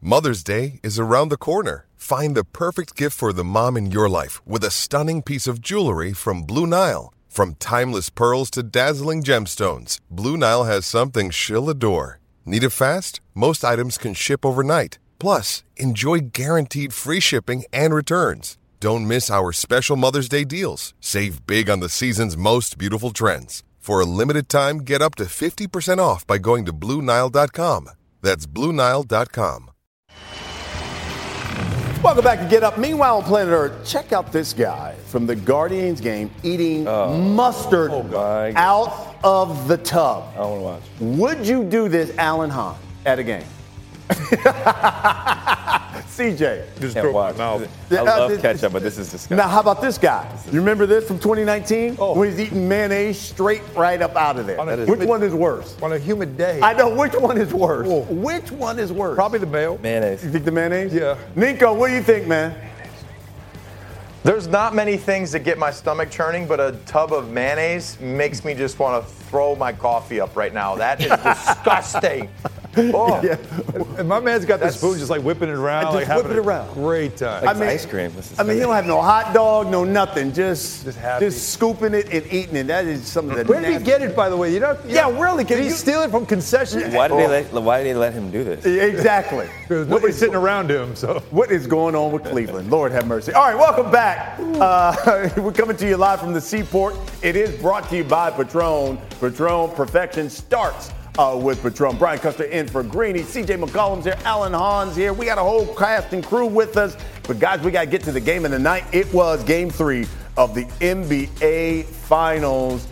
Mother's Day is around the corner. Find the perfect gift for the mom in your life with a stunning piece of jewelry from Blue Nile. From timeless pearls to dazzling gemstones, Blue Nile has something she'll adore. Need it fast? Most items can ship overnight. Plus, enjoy guaranteed free shipping and returns. Don't miss our special Mother's Day deals. Save big on the season's most beautiful trends. For a limited time, get up to 50% off by going to BlueNile.com. That's BlueNile.com. Welcome back to Get Up. Meanwhile on Planet Earth, check out this guy from the Guardians game eating mustard out of the tub. I want to watch. Would you do this, Alan Hahn, at a game? CJ. Just broke my mouth. I love ketchup, but this is disgusting. Now, how about this guy? You remember this from 2019? When he's eating mayonnaise straight right up out of there. Which one is worse? On a humid day. I know. Which one is worse? Whoa. Which one is worse? Probably the mayo. Mayonnaise. You think the mayonnaise? Yeah. Nico, what do you think, man? There's not many things that get my stomach churning, but a tub of mayonnaise makes me just want to throw my coffee up right now. That is disgusting. Oh. Yeah. And my man's got the spoon just like whipping it around. Just like whip it around. Great time. Like ice cream. He don't have no hot dog, no nothing. Just happy. Scooping it and eating it. That is something that. Where did he get it, by the way? Really? Did he steal it from concession? Why did they let him do this? Exactly. There's nobody sitting around him. So what is going on with Cleveland? Lord have mercy. All right, welcome back. We're coming to you live from the Seaport. It is brought to you by Patron. Patron Perfection starts with Patron. Brian Custer in for Greeny. CJ McCollum's here. Alan Hahn's here. We got a whole cast and crew with us. But, guys, we got to get to the game of the night. It was Game 3 of the NBA Finals.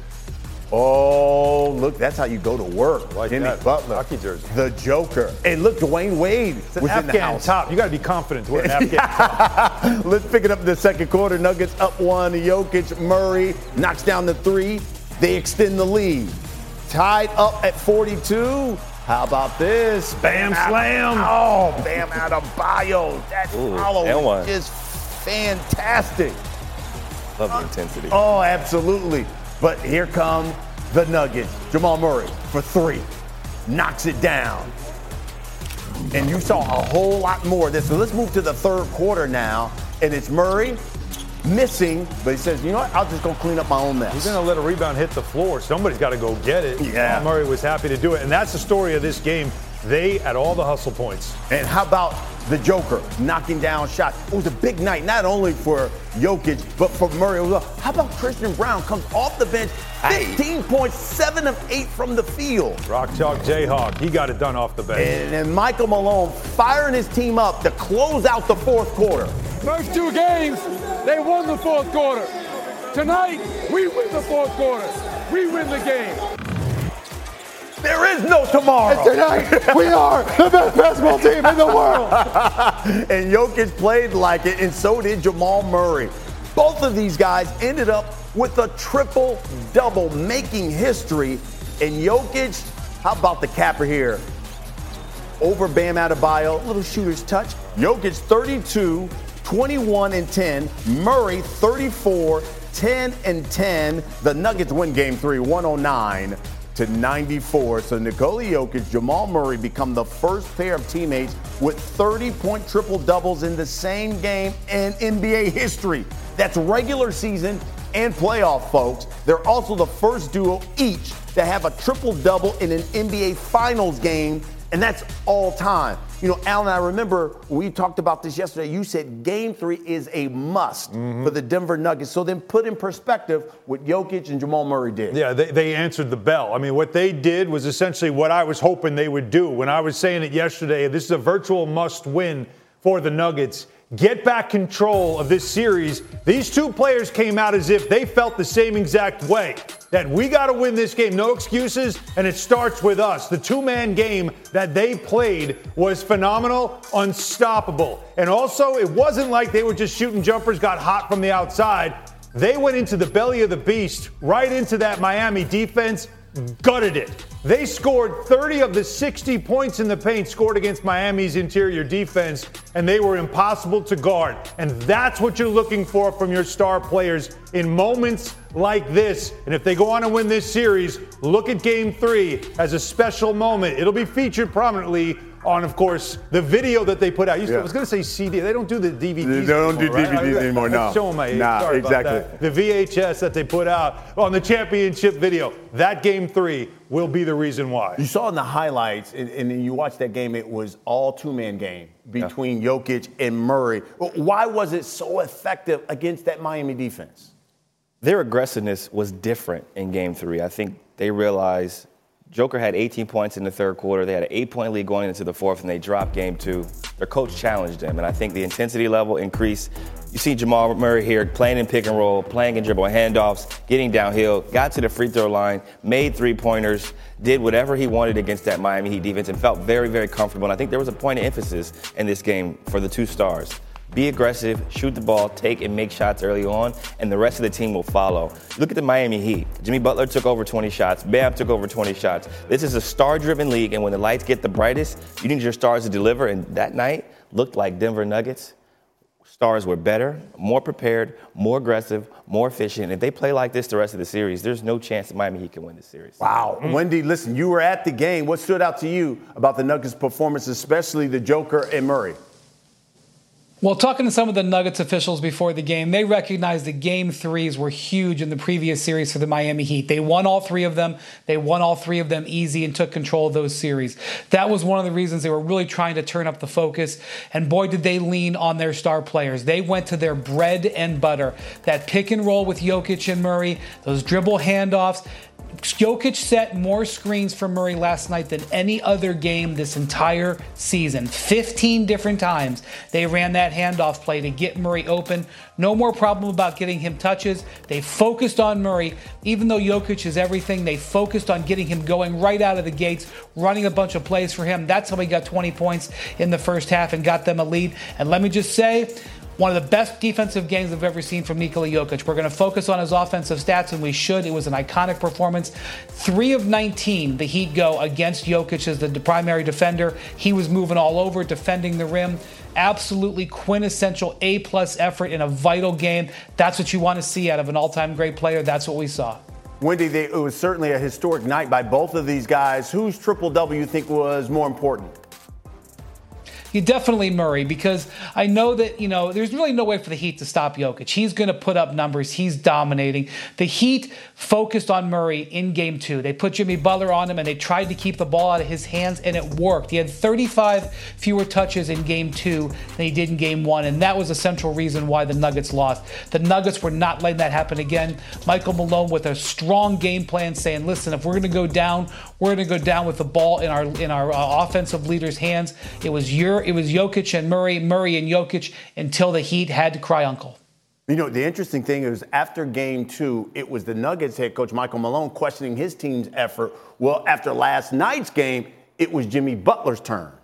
Oh, look, that's how you go to work. Like Jimmy that. Butler, Hockey jersey. the Joker. And look, Dwayne Wade It's an was in the Afghan house. top. You got to be confident to wear an Afghan top. Let's pick it up in the second quarter. Nuggets up one. Jokic, Murray knocks down the three. They extend the lead. Tied up at 42. How about this? Bam, slam. Oh, Bam Adebayo. That follow is fantastic. Love the intensity. Oh, absolutely. But here come the Nuggets. Jamal Murray for three. Knocks it down. And you saw a whole lot more of this. So let's move to the third quarter now. And it's Murray missing, but he says, you know what, I'll just go clean up my own mess. He's going to let a rebound hit the floor. Somebody's got to go get it. Yeah. Murray was happy to do it. And that's the story of this game. They at all the hustle points. And how about the Joker knocking down shots? It was a big night, not only for Jokic, but for Murray. How about Christian Brown comes off the bench, 15 points, 7 of 8 from the field. Rock Chalk Jayhawk, he got it done off the bench. And then Michael Malone firing his team up to close out the fourth quarter. First two games, they won the fourth quarter. Tonight, we win the fourth quarter. We win the game. There is no tomorrow. And tonight, we are the best basketball team in the world. And Jokic played like it, and so did Jamal Murray. Both of these guys ended up with a triple-double, making history. And Jokic, how about the capper here? Over Bam Adebayo, little shooter's touch. Jokic 32, 21 and 10. Murray 34, 10 and 10. The Nuggets win game 3, 109-94. So Nikola Jokic, Jamal Murray become the first pair of teammates with 30-point triple-doubles in the same game in NBA history. That's regular season and playoff, folks. They're also the first duo each to have a triple-double in an NBA Finals game, and that's all time. You know, Alan, I remember we talked about this yesterday. You said Game 3 is a must for the Denver Nuggets. So then put in perspective what Jokic and Jamal Murray did. Yeah, they answered the bell. I mean, what they did was essentially what I was hoping they would do. When I was saying it yesterday, this is a virtual must-win for the Nuggets. Get back control of this series. These two players came out as if they felt the same exact way, that we got to win this game. No excuses, and it starts with us. The two-man game that they played was phenomenal, unstoppable. And also, it wasn't like they were just shooting jumpers, got hot from the outside. They went into the belly of the beast, right into that Miami defense, gutted it. They scored 30 of the 60 points in the paint scored against Miami's interior defense, and they were impossible to guard. And that's what you're looking for from your star players in moments like this. And if they go on and win this series, look at Game 3 as a special moment. It'll be featured prominently on, of course, the video that they put out. I was going to say CD. They don't do the DVDs. They don't do DVDs anymore. No. Show them my age. Sorry exactly. About that. The VHS that they put out on the championship video. That Game 3 will be the reason why. You saw in the highlights, and you watched that game. It was all two-man game between Jokic and Murray. Why was it so effective against that Miami defense? Their aggressiveness was different in Game 3. I think they realized Joker had 18 points in the third quarter. They had an 8-point lead going into the fourth, and they dropped Game 2. Their coach challenged them, and I think the intensity level increased. You see Jamal Murray here playing in pick and roll, playing in dribble handoffs, getting downhill, got to the free throw line, made three-pointers, did whatever he wanted against that Miami Heat defense, and felt very, very comfortable. And I think there was a point of emphasis in this game for the two stars. Be aggressive, shoot the ball, take and make shots early on, and the rest of the team will follow. Look at the Miami Heat. Jimmy Butler took over 20 shots. Bam took over 20 shots. This is a star-driven league, and when the lights get the brightest, you need your stars to deliver. And that night looked like Denver Nuggets. Stars were better, more prepared, more aggressive, more efficient. And if they play like this the rest of the series, there's no chance that Miami Heat can win this series. Wow. Wendy, listen, you were at the game. What stood out to you about the Nuggets' performance, especially the Joker and Murray? Well, talking to some of the Nuggets officials before the game, they recognized that Game 3s were huge in the previous series for the Miami Heat. They won all three of them. They won all three of them easy and took control of those series. That was one of the reasons they were really trying to turn up the focus. And boy, did they lean on their star players. They went to their bread and butter. That pick and roll with Jokic and Murray, those dribble handoffs. Jokic set more screens for Murray last night than any other game this entire season. 15 different times they ran that handoff play to get Murray open. No more problem about getting him touches. They focused on Murray. Even though Jokic is everything, they focused on getting him going right out of the gates, running a bunch of plays for him. That's how he got 20 points in the first half and got them a lead. And let me just say, one of the best defensive games I've ever seen from Nikola Jokic. We're going to focus on his offensive stats, and we should. It was an iconic performance. 3 of 19, the Heat go against Jokic as the primary defender. He was moving all over, defending the rim. Absolutely quintessential A-plus effort in a vital game. That's what you want to see out of an all-time great player. That's what we saw. Wendy, it was certainly a historic night by both of these guys. Whose triple-double you think was more important? You definitely Murray, because I know that, there's really no way for the Heat to stop Jokic. He's going to put up numbers. He's dominating. The Heat focused on Murray in Game 2. They put Jimmy Butler on him, and they tried to keep the ball out of his hands, and it worked. He had 35 fewer touches in Game 2 than he did in Game 1, and that was a central reason why the Nuggets lost. The Nuggets were not letting that happen again. Michael Malone with a strong game plan saying, listen, if we're going to go down, we're going to go down with the ball in our offensive leaders' hands. It was Jokic and Murray and Jokic until the Heat had to cry uncle. The interesting thing is after Game 2, it was the Nuggets head coach Michael Malone questioning his team's effort. Well, after last night's game, it was Jimmy Butler's turn.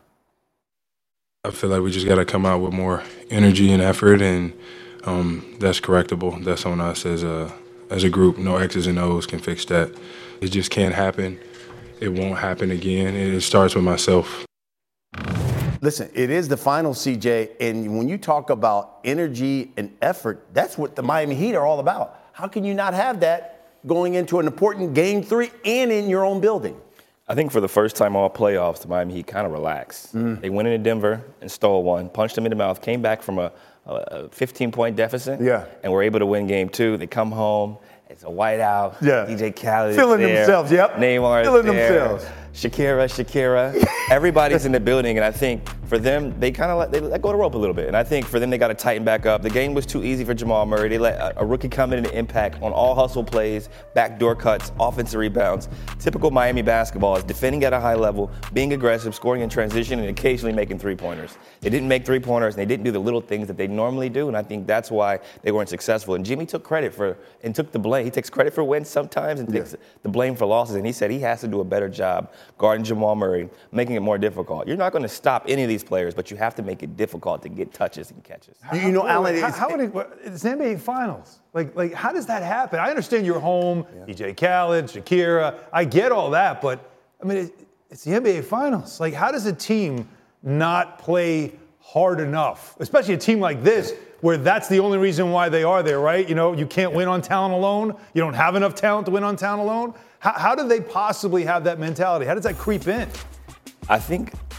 I feel like we just got to come out with more energy and effort, and that's correctable. That's on us as a group. No X's and O's can fix that. It just can't happen. It won't happen again. It starts with myself. Listen, it is the final, CJ, and when you talk about energy and effort, that's what the Miami Heat are all about. How can you not have that going into an important Game 3 and in your own building? I think for the first time all playoffs, the Miami Heat kind of relaxed. They went into Denver and stole one, punched them in the mouth, came back from a 15-point deficit, and were able to win Game 2. They come home. It's a whiteout. DJ Khaled Feeling there. Themselves, yep. Neymar Feeling there. Themselves. Shakira. Everybody's in the building, and I think for them, they kind of let go of the rope a little bit. And I think for them, they got to tighten back up. The game was too easy for Jamal Murray. They let a rookie come in and impact on all hustle plays, backdoor cuts, offensive rebounds. Typical Miami basketball is defending at a high level, being aggressive, scoring in transition, and occasionally making three-pointers. They didn't make three-pointers, and they didn't do the little things that they normally do, and I think that's why they weren't successful. And Jimmy took credit and took the blame. He takes credit for wins sometimes and takes the blame for losses, and he said he has to do a better job guarding Jamal Murray, making it more difficult. You're not going to stop any of these players, but you have to make it difficult to get touches and catches. Alan, it's the NBA Finals. Like, how does that happen? I understand you're home, DJ Khaled, Shakira. I get all that, but I mean, it's the NBA Finals. Like, how does a team not play hard enough, especially a team like this, where that's the only reason why they are there, right? You can't win on talent alone. You don't have enough talent to win on talent alone. How do they possibly have that mentality? How does that creep in? I think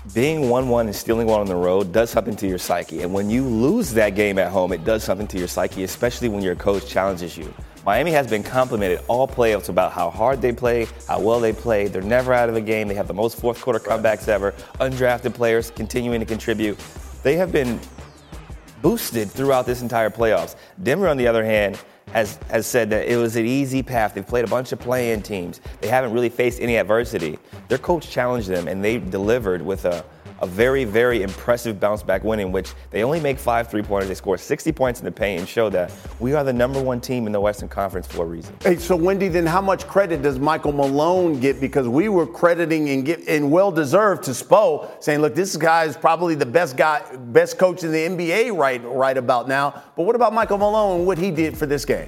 being 1-1 and stealing one on the road does something to your psyche. And when you lose that game at home, it does something to your psyche, especially when your coach challenges you. Miami has been complimented all playoffs about how hard they play, how well they play. They're never out of a game. They have the most fourth quarter comebacks ever. Undrafted players continuing to contribute. They have been boosted throughout this entire playoffs. Denver, on the other hand, has said that it was an easy path. They've played a bunch of play-in teams. They haven't really faced any adversity. Their coach challenged them, and they delivered with a very, very impressive bounce-back win in which they only make 5 3-pointers. They score 60 points in the paint and show that we are the number one team in the Western Conference for a reason. Hey, so Wendy, then how much credit does Michael Malone get? Because we were crediting and well-deserved to Spo, saying, look, this guy is probably the best coach in the NBA right about now. But what about Michael Malone and what he did for this game?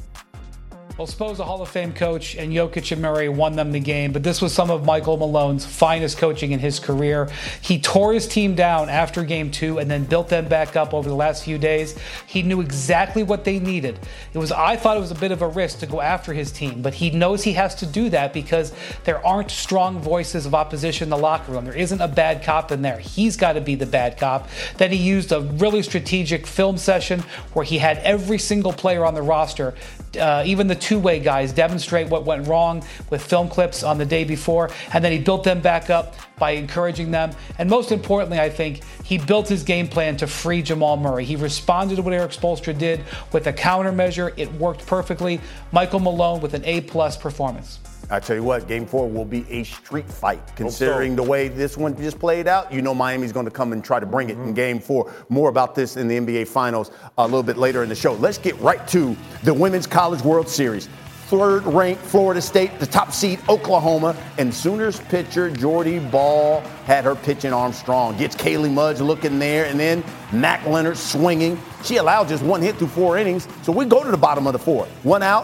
Well, Spo's a Hall of Fame coach, and Jokic and Murray won them the game, but this was some of Michael Malone's finest coaching in his career. He tore his team down after Game 2 and then built them back up over the last few days. He knew exactly what they needed. I thought it was a bit of a risk to go after his team, but he knows he has to do that because there aren't strong voices of opposition in the locker room. There isn't a bad cop in there. He's got to be the bad cop. Then he used a really strategic film session where he had every single player on the roster, even the two-way guys, demonstrate what went wrong with film clips on the day before, and then he built them back up by encouraging them. And most importantly, I think, he built his game plan to free Jamal Murray. He responded to what Eric Spoelstra did with a countermeasure. It worked perfectly. Michael Malone with an A-plus performance. I tell you what, Game 4 will be a street fight. Considering the way this one just played out, you know Miami's going to come and try to bring it in Game 4. More about this in the NBA Finals a little bit later in the show. Let's get right to the Women's College World Series. Third-ranked Florida State, the top seed Oklahoma, and Sooners pitcher Jordy Ball had her pitching arm strong. Gets Kaylee Mudge looking there, and then Mac Leonard swinging. She allowed just one hit through 4 innings, so we go to the bottom of the 4th. 1 out,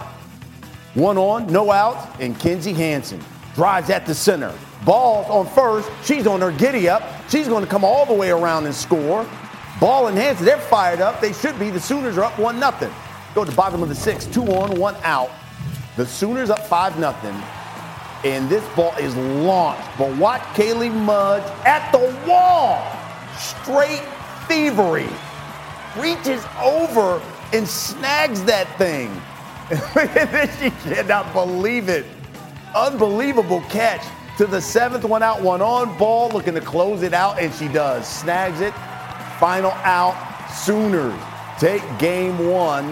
1 on, no out, and Kenzie Hansen drives at the center. Ball's on first. She's on her giddy up. She's going to come all the way around and score. Ball and Hansen, they're fired up. They should be. The Sooners are up 1-0. Go to the bottom of the 6th, 2 on, 1 out. The Sooners up 5-0, and this ball is launched. But watch Kaylee Mudge at the wall. Straight thievery. Reaches over and snags that thing. She cannot believe it. Unbelievable catch to the 7th, 1 out, 1 on. Ball looking to close it out, and she does. Snags it. Final out. Sooners take Game 1,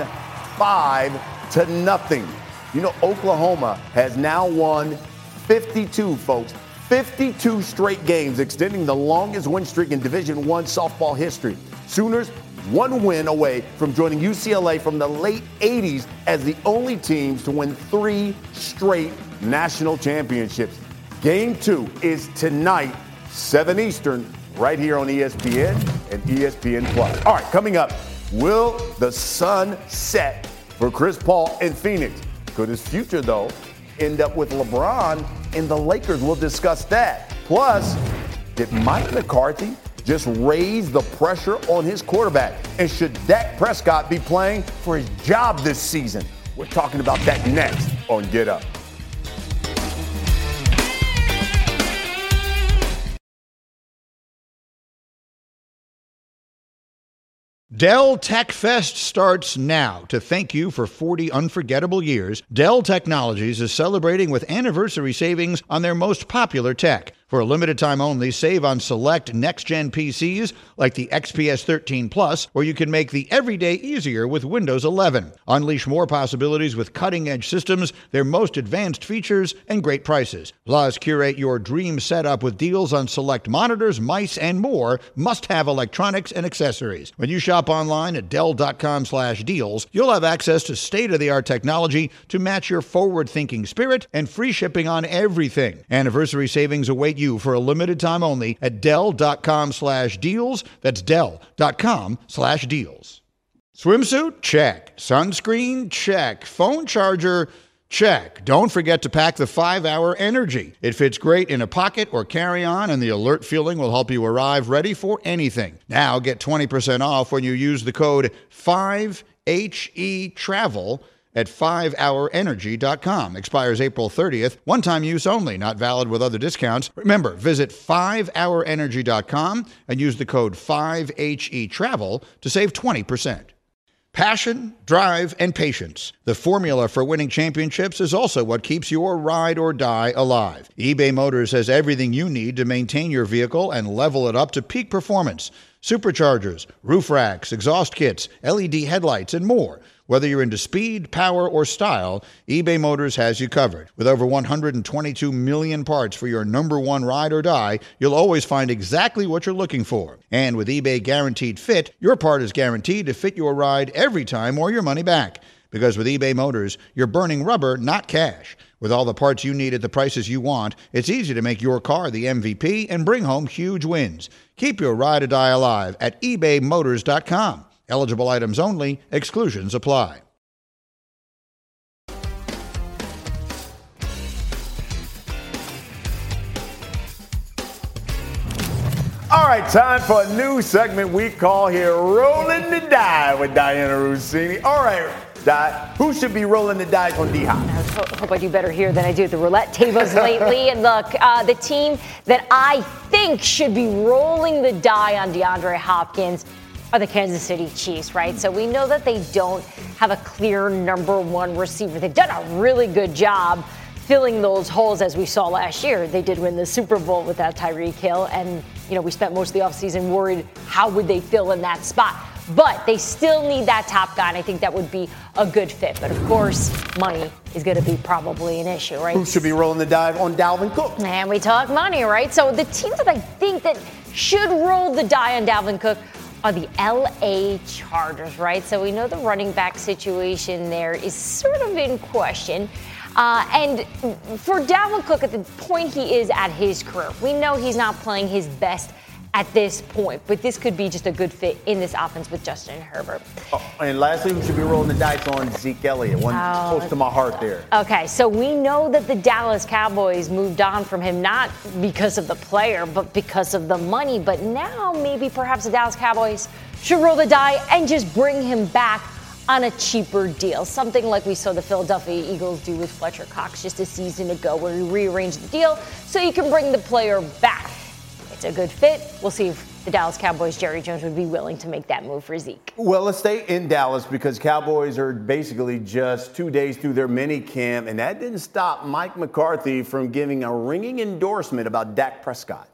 5-0. You know, Oklahoma has now won 52, folks. 52 straight games, extending the longest win streak in Division I softball history. Sooners 1 win away from joining UCLA from the late 80s as the only teams to win 3 straight national championships. Game 2 is tonight, 7 Eastern, right here on ESPN and ESPN+. All right, coming up, will the sun set for Chris Paul in Phoenix? Could his future, though, end up with LeBron and the Lakers? We'll discuss that. Plus, did Mike McCarthy just raise the pressure on his quarterback? And should Dak Prescott be playing for his job this season? We're talking about that next on Get Up. Dell Tech Fest starts now. To thank you for 40 unforgettable years, Dell Technologies is celebrating with anniversary savings on their most popular tech. For a limited time only, save on select next-gen PCs like the XPS 13 Plus, where you can make the everyday easier with Windows 11. Unleash more possibilities with cutting-edge systems, their most advanced features, and great prices. Plus, curate your dream setup with deals on select monitors, mice, and more must-have electronics and accessories. When you shop online at Dell.com/deals, you'll have access to state-of-the-art technology to match your forward-thinking spirit and free shipping on everything. Anniversary savings await you for a limited time only at Dell.com/deals. That's Dell.com/deals. Swimsuit? Check. Sunscreen? Check. Phone charger? Check. Don't forget to pack the 5-Hour Energy. It fits great in a pocket or carry-on, and the alert feeling will help you arrive ready for anything. Now get 20% off when you use the code 5HETRAVEL at 5hourenergy.com. Expires April 30th. One-time use only, not valid with other discounts. Remember, visit 5hourenergy.com and use the code 5HETRAVEL to save 20%. Passion, drive, and patience. The formula for winning championships is also what keeps your ride or die alive. eBay Motors has everything you need to maintain your vehicle and level it up to peak performance. Superchargers, roof racks, exhaust kits, LED headlights, and more. Whether you're into speed, power, or style, eBay Motors has you covered. With over 122 million parts for your number one ride or die, you'll always find exactly what you're looking for. And with eBay Guaranteed Fit, your part is guaranteed to fit your ride every time or your money back. Because with eBay Motors, you're burning rubber, not cash. With all the parts you need at the prices you want, it's easy to make your car the MVP and bring home huge wins. Keep your ride or die alive at ebaymotors.com. Eligible items only. Exclusions apply. All right, time for a new segment we call here Rolling the Die with Diana Rossini. All right, Di, who should be rolling the dice on D-Hop? I hope I do better here than I do at the roulette tables lately. And look, the team that I think should be rolling the die on DeAndre Hopkins are the Kansas City Chiefs, right? So we know that they don't have a clear number one receiver. They've done a really good job filling those holes as we saw last year. They did win the Super Bowl without Tyreek Hill. And, we spent most of the offseason worried how would they fill in that spot. But they still need that top guy, and I think that would be a good fit. But, of course, money is going to be probably an issue, right? Who should be rolling the dive on Dalvin Cook? And we talk money, right? So the teams that I think that should roll the die on Dalvin Cook are the LA Chargers, right? So we know the running back situation there is sort of in question. And for Dalvin Cook, at the point he is at his career, we know he's not playing his best at this point, but this could be just a good fit in this offense with Justin Herbert. Oh, and lastly, who should be rolling the dice on Zeke Elliott? One close to my heart there. Okay, so we know that the Dallas Cowboys moved on from him, not because of the player, but because of the money. But now maybe perhaps the Dallas Cowboys should roll the die and just bring him back on a cheaper deal. Something like we saw the Philadelphia Eagles do with Fletcher Cox just a season ago, where he rearranged the deal so you can bring the player back. It's a good fit. We'll see if the Dallas Cowboys' Jerry Jones would be willing to make that move for Zeke. Well, let's stay in Dallas because Cowboys are basically just 2 days through their mini camp, and that didn't stop Mike McCarthy from giving a ringing endorsement about Dak Prescott.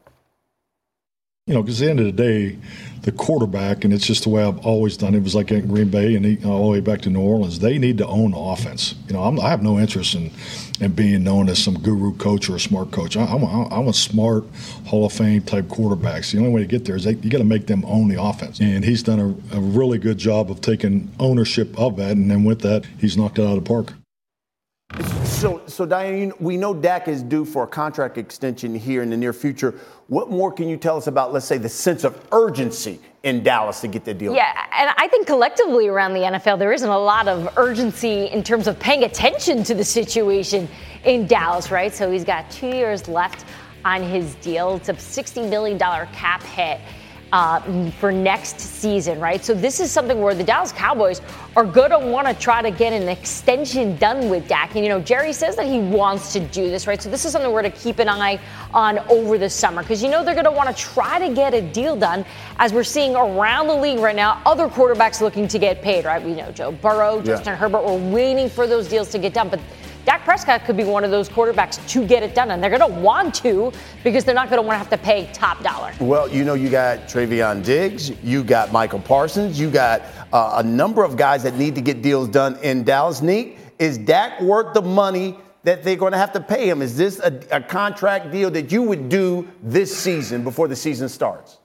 Because at the end of the day, the quarterback, and it's just the way I've always done it, was like in Green Bay and all the way back to New Orleans, they need to own the offense. I have no interest in being known as some guru coach or a smart coach. I'm a smart Hall of Fame type quarterbacks. The only way to get there is you got to make them own the offense. And he's done a really good job of taking ownership of that, and then with that, he's knocked it out of the park. So Diane, we know Dak is due for a contract extension here in the near future. What more can you tell us about, let's say, the sense of urgency in Dallas to get the deal? Yeah, and I think collectively around the NFL, there isn't a lot of urgency in terms of paying attention to the situation in Dallas, right? So he's got 2 years left on his deal. It's a $60 million cap hit for next season, right? So this is something where the Dallas Cowboys are going to want to try to get an extension done with Dak. And, Jerry says that he wants to do this, right? So this is something we're going to keep an eye on over the summer because, they're going to want to try to get a deal done as we're seeing around the league right now, other quarterbacks looking to get paid, right? We know Joe Burrow, Justin Herbert, we're waiting for those deals to get done. But Dak Prescott could be one of those quarterbacks to get it done, and they're going to want to because they're not going to want to have to pay top dollar. Well, you got Travion Diggs, you got Michael Parsons, you got a number of guys that need to get deals done in Dallas. Neek, is Dak worth the money that they're going to have to pay him? Is this a contract deal that you would do this season before the season starts?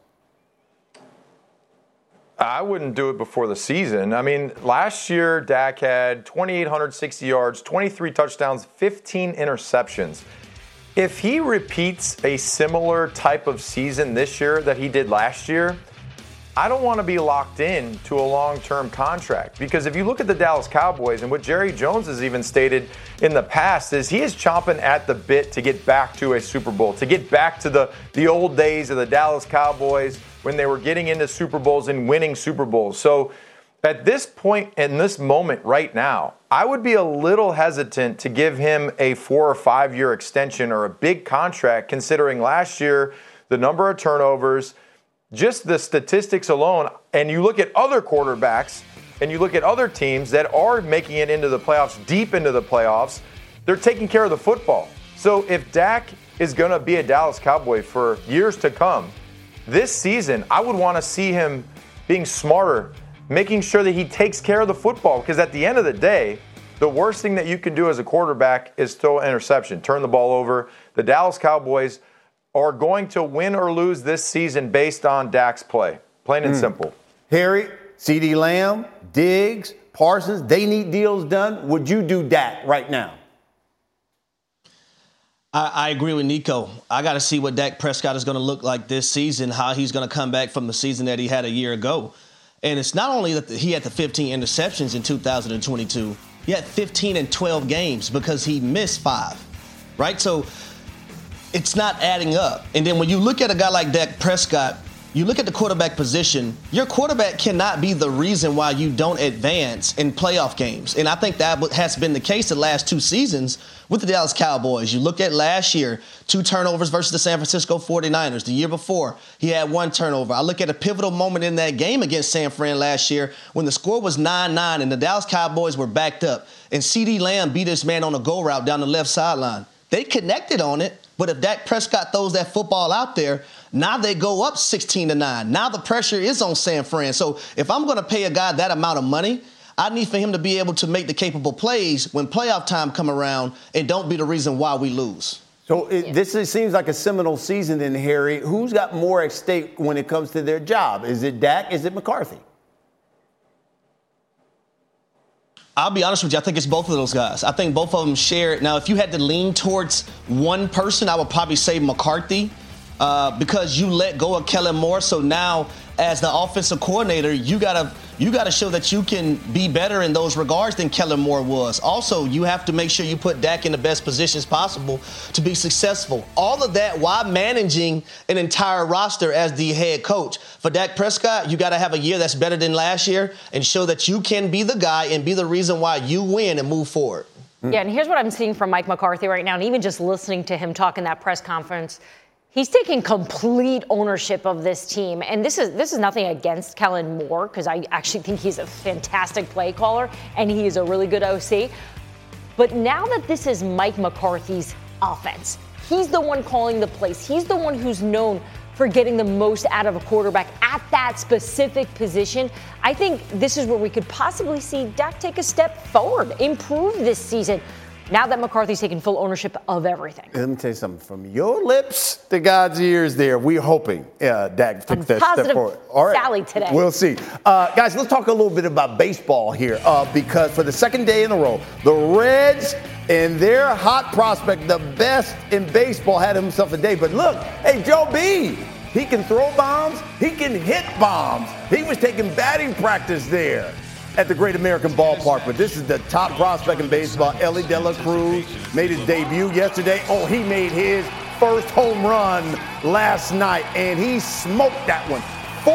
I wouldn't do it before the season. Last year, Dak had 2,860 yards, 23 touchdowns, 15 interceptions. If he repeats a similar type of season this year that he did last year, I don't want to be locked in to a long-term contract. Because if you look at the Dallas Cowboys, and what Jerry Jones has even stated in the past, is he is chomping at the bit to get back to a Super Bowl, to get back to the old days of the Dallas Cowboys when they were getting into Super Bowls and winning Super Bowls. So At this point, in this moment right now, I would be a little hesitant to give him a 4 or 5 year extension or a big contract, considering last year, the number of turnovers, just the statistics alone. And you look at other quarterbacks and you look at other teams that are making it into the playoffs, deep into the playoffs, they're taking care of the football. So if Dak is going to be a Dallas Cowboy for years to come, this season, I would want to see him being smarter, making sure that he takes care of the football. Because at the end of the day, the worst thing that you can do as a quarterback is throw an interception, turn the ball over. The Dallas Cowboys are going to win or lose this season based on Dak's play. Plain and simple. Harry, CeeDee Lamb, Diggs, Parsons, they need deals done. Would you do Dak right now? I agree with Nico. I got to see what Dak Prescott is going to look like this season, how he's going to come back from the season that he had a year ago. And it's not only that he had the 15 interceptions in 2022, he had 15 in 12 games because he missed 5, right? So it's not adding up. And then when you look at a guy like Dak Prescott, you look at the quarterback position, your quarterback cannot be the reason why you don't advance in playoff games. And I think that has been the case the last 2 seasons with the Dallas Cowboys. You look at last year, 2 turnovers versus the San Francisco 49ers. The year before, he had 1 turnover. I look at a pivotal moment in that game against San Fran last year when the score was 9-9 and the Dallas Cowboys were backed up. And CeeDee Lamb beat this man on a go route down the left sideline. They connected on it, but if Dak Prescott throws that football out there, now they go up 16-9. Now the pressure is on San Fran. So if I'm going to pay a guy that amount of money, I need for him to be able to make the capable plays when playoff time come around and don't be the reason why we lose. So this seems like a seminal season then, Harry. Who's got more at stake when it comes to their job? Is it Dak? Is it McCarthy? I'll be honest with you. I think it's both of those guys. I think both of them share it. Now, if you had to lean towards one person, I would probably say McCarthy because you let go of Kellen Moore. So now, as the offensive coordinator, you gotta show that you can be better in those regards than Kellen Moore was. Also, you have to make sure you put Dak in the best positions possible to be successful. All of that while managing an entire roster as the head coach. For Dak Prescott, you got to have a year that's better than last year and show that you can be the guy and be the reason why you win and move forward. Yeah, and here's what I'm seeing from Mike McCarthy right now, and even just listening to him talk in that press conference. He's taking complete ownership of this team. And this is nothing against Kellen Moore, because I actually think he's a fantastic play caller and he is a really good OC. But now that this is Mike McCarthy's offense, he's the one calling the plays. He's the one who's known for getting the most out of a quarterback at that specific position. I think this is where we could possibly see Dak take a step forward, improve this season, now that McCarthy's taken full ownership of everything. Let me tell you something. From your lips to God's ears there, we're hoping Dak takes that step forward. All right. Sally today. We'll see. Guys, let's talk a little bit about baseball here because for the second day in a row, the Reds and their hot prospect, the best in baseball, had himself a day. But look, hey, Joe B, he can throw bombs. He can hit bombs. He was taking batting practice there at the Great American Ballpark. But this is the top prospect in baseball. Ellie De La Cruz made his debut yesterday. Oh, he made his first home run last night, and he smoked that one.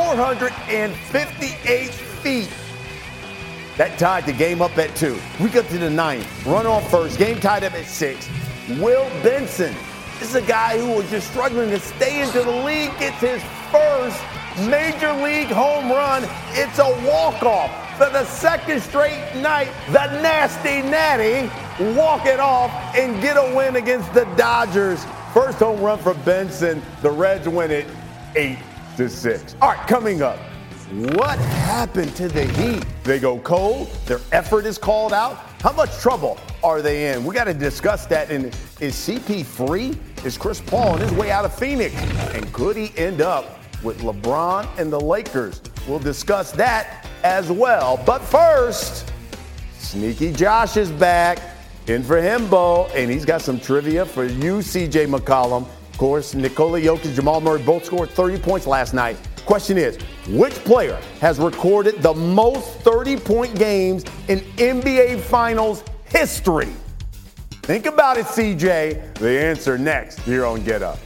458 feet. That tied the game up at 2. We got to the 9th. Run off first. Game tied up at 6. Will Benson. This is a guy who was just struggling to stay into the league. Gets his first major league home run. It's a walk-off. For the second straight night, the Nasty Natty walk it off and get a win against the Dodgers. First home run for Benson. The Reds win it 8-6. All right, coming up. What happened to the Heat? They go cold. Their effort is called out. How much trouble are they in? We got to discuss that. And is CP free? Is Chris Paul on his way out of Phoenix? And could he end up with LeBron and the Lakers? We'll discuss that as well. But first, Sneaky Josh is back in for Himbo, and he's got some trivia for you, CJ McCollum. Of course, Nikola Jokic, Jamal Murray both scored 30 points last night. Question is, which player has recorded the most 30-point games in NBA Finals history? Think about it, CJ. The answer next here on Get Up.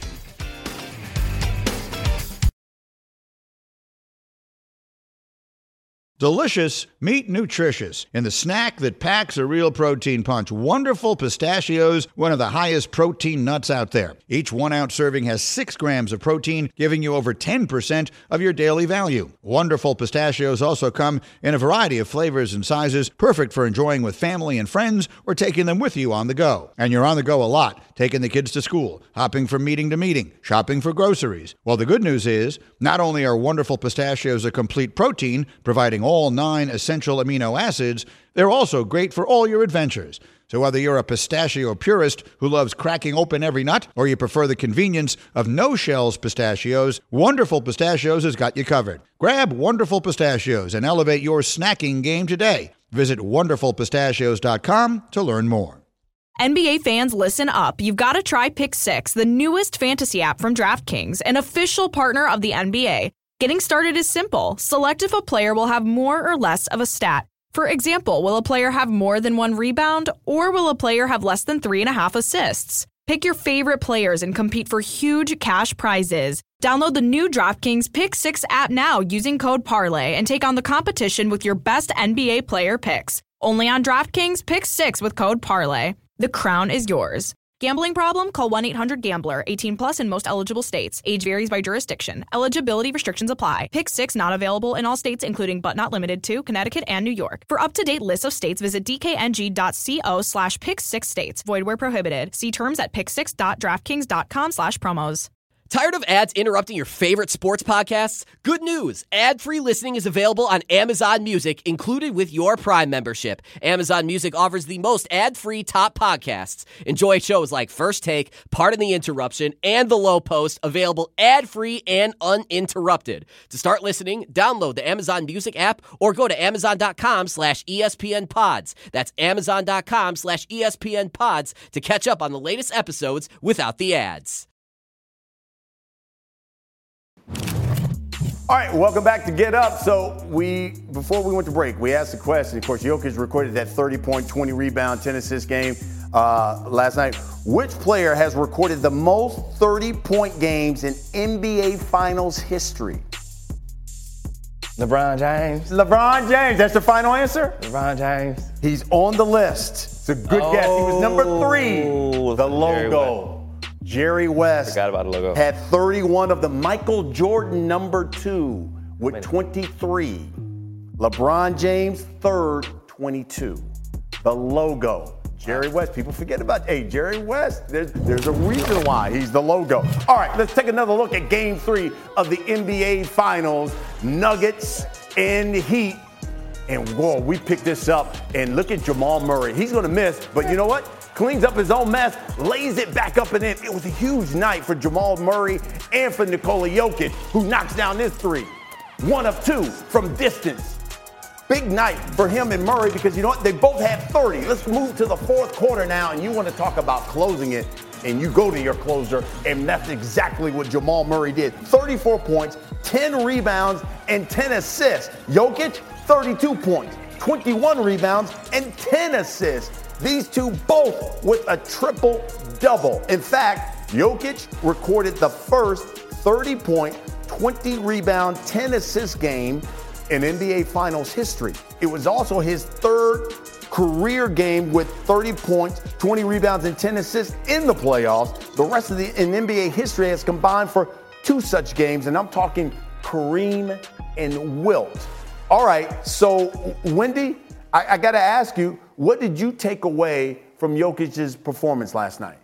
Delicious, meet nutritious. In the snack that packs a real protein punch, Wonderful Pistachios, one of the highest protein nuts out there. Each 1-ounce serving has 6 grams of protein, giving you over 10% of your daily value. Wonderful Pistachios also come in a variety of flavors and sizes, perfect for enjoying with family and friends or taking them with you on the go. And you're on the go a lot, taking the kids to school, hopping from meeting to meeting, shopping for groceries. Well, the good news is, not only are Wonderful Pistachios a complete protein, providing all 9 essential amino acids, they're also great for all your adventures. So whether you're a pistachio purist who loves cracking open every nut, or you prefer the convenience of no-shells pistachios, Wonderful Pistachios has got you covered. Grab Wonderful Pistachios and elevate your snacking game today. Visit wonderfulpistachios.com to learn more. NBA fans, listen up. You've got to try Pick 6, the newest fantasy app from DraftKings, an official partner of the NBA. Getting started is simple. Select if a player will have more or less of a stat. For example, will a player have more than 1 rebound, or will a player have less than 3.5 assists? Pick your favorite players and compete for huge cash prizes. Download the new DraftKings Pick 6 app now using code PARLAY and take on the competition with your best NBA player picks. Only on DraftKings Pick 6 with code PARLAY. The crown is yours. Gambling problem? Call 1-800-GAMBLER. 18 plus in most eligible states. Age varies by jurisdiction. Eligibility restrictions apply. Pick 6 not available in all states, including but not limited to Connecticut and New York. For up-to-date lists of states, visit dkng.co/pick6states. Void where prohibited. See terms at pick6.draftkings.com/promos. Tired of ads interrupting your favorite sports podcasts? Good news! Ad-free listening is available on Amazon Music, included with your Prime membership. Amazon Music offers the most ad-free top podcasts. Enjoy shows like First Take, Pardon the Interruption, and The Low Post, available ad-free and uninterrupted. To start listening, download the Amazon Music app or go to amazon.com/ESPNpods. That's amazon.com/ESPNpods to catch up on the latest episodes without the ads. All right, welcome back to Get Up. So before we went to break, we asked the question. Of course, Jokic recorded that 30-point, 20-rebound, 10-assist game last night. Which player has recorded the most 30-point games in NBA Finals history? LeBron James. LeBron James. That's the final answer? LeBron James. He's on the list. It's a good guess. He was number 3. The logo. Jerry West Forgot about the logo. had 31 of them. Michael Jordan, number 2, with 23. LeBron James, third, 22. The logo. Jerry West. People forget about, Jerry West. There's a reason why he's the logo. All right, let's take another look at Game 3 of the NBA Finals. Nuggets and Heat. And, whoa, we picked this up. And look at Jamal Murray. He's going to miss, but you know what? Cleans up his own mess, lays it back up and in. It was a huge night for Jamal Murray and for Nikola Jokic, who knocks down this 3. 1 of 2 from distance. Big night for him and Murray because, you know what? They both had 30. Let's move to the fourth quarter now, and you want to talk about closing it, and you go to your closer, and that's exactly what Jamal Murray did. 34 points, 10 rebounds, and 10 assists. Jokic, 32 points, 21 rebounds, and 10 assists. These two both with a triple-double. In fact, Jokic recorded the first 30-point, 20-rebound, 10-assist game in NBA Finals history. It was also his third career game with 30 points, 20 rebounds, and 10 assists in the playoffs. The rest of in NBA history has combined for 2 such games, and I'm talking Kareem and Wilt. All right, so Wendy, I got to ask you, what did you take away from Jokic's performance last night?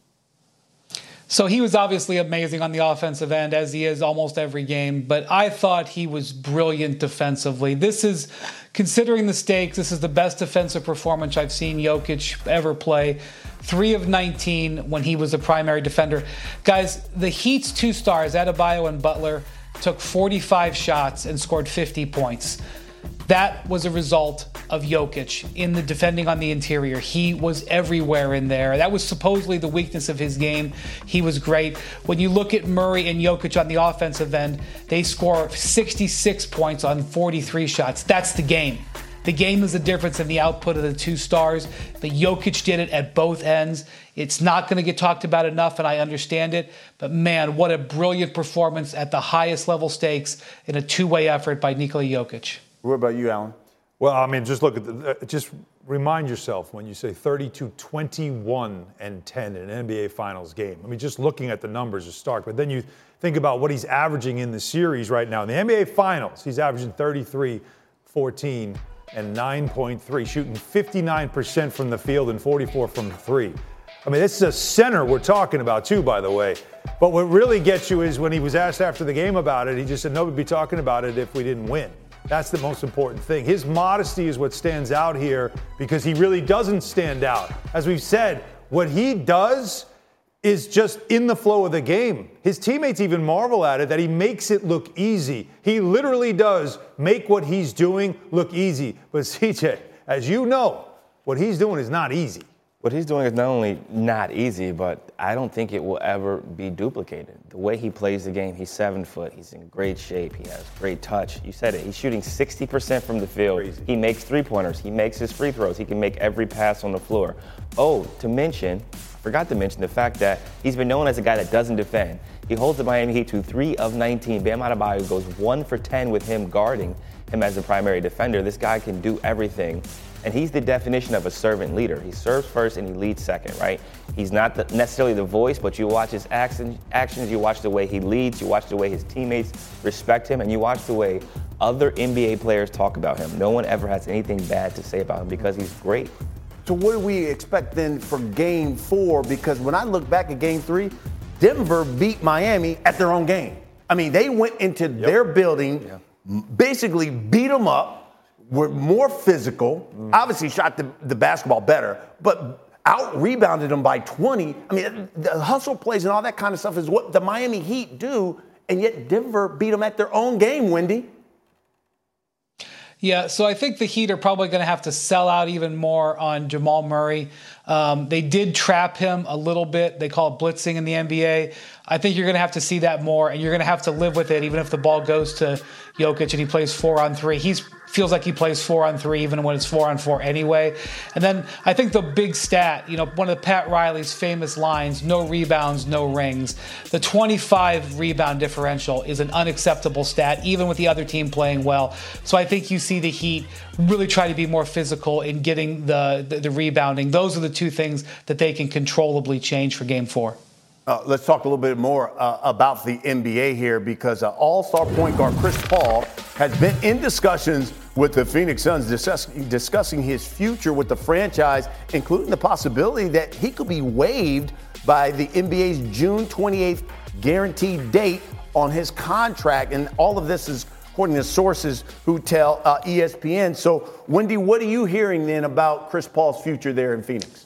So he was obviously amazing on the offensive end, as he is almost every game, but I thought he was brilliant defensively. This is, considering the stakes, this is the best defensive performance I've seen Jokic ever play. 3 of 19 when he was a primary defender. Guys, the Heat's 2 stars, Adebayo and Butler, took 45 shots and scored 50 points. That was a result of Jokic in the defending on the interior. He was everywhere in there. That was supposedly the weakness of his game. He was great. When you look at Murray and Jokic on the offensive end, they score 66 points on 43 shots. That's the game. The game is the difference in the output of the 2 stars. But Jokic did it at both ends. It's not going to get talked about enough, and I understand it. But man, what a brilliant performance at the highest level stakes in a 2-way effort by Nikola Jokic. What about you, Alan? Well, I mean, just look at just remind yourself when you say 32-21 and 10 in an NBA Finals game. I mean, just looking at the numbers is stark. But then you think about what he's averaging in the series right now. In the NBA Finals, he's averaging 33, 14, and 9.3, shooting 59% from the field and 44 from three. I mean, this is a center we're talking about, too, by the way. But what really gets you is when he was asked after the game about it, he just said, nobody'd be talking about it if we didn't win. That's the most important thing. His modesty is what stands out here because he really doesn't stand out. As we've said, what he does is just in the flow of the game. His teammates even marvel at it, that he makes it look easy. He literally does make what he's doing look easy. But CJ, as you know, what he's doing is not easy. What he's doing is not only not easy, but I don't think it will ever be duplicated. The way he plays the game, he's 7 foot, he's in great shape, he has great touch. You said it, he's shooting 60% from the field. Crazy. He makes three-pointers, he makes his free throws, he can make every pass on the floor. Oh, forgot to mention the fact that he's been known as a guy that doesn't defend. He holds the Miami Heat to 3 of 19. Bam Adebayo goes 1 for 10 with him guarding him as the primary defender. This guy can do everything. And he's the definition of a servant leader. He serves first and he leads second, right? He's not necessarily the voice, but you watch his actions, you watch the way he leads, you watch the way his teammates respect him, and you watch the way other NBA players talk about him. No one ever has anything bad to say about him because he's great. So what do we expect then for Game 4? Because when I look back at Game 3, Denver beat Miami at their own game. I mean, they went into their building, basically beat them up, were more physical, obviously shot the basketball better, but out-rebounded them by 20. I mean, the hustle plays and all that kind of stuff is what the Miami Heat do, and yet Denver beat them at their own game, Wendy. Yeah, so I think the Heat are probably going to have to sell out even more on Jamal Murray. They did trap him a little bit. They call it blitzing in the NBA. I think you're going to have to see that more, and you're going to have to live with it even if the ball goes to Jokic and he plays 4-on-3. He feels like he plays 4-on-3 even when it's 4-on-4 anyway. And then I think the big stat, one of Pat Riley's famous lines, no rebounds, no rings. The 25 rebound differential is an unacceptable stat, even with the other team playing well. So I think you see the Heat really try to be more physical in getting the rebounding. Those are the two things that they can controllably change for Game 4. Let's talk a little bit more about the NBA here because all-star point guard Chris Paul has been in discussions with the Phoenix Suns discussing his future with the franchise, including the possibility that he could be waived by the NBA's June 28th guaranteed date on his contract. And all of this is according to sources who tell ESPN. So, Wendy, what are you hearing then about Chris Paul's future there in Phoenix?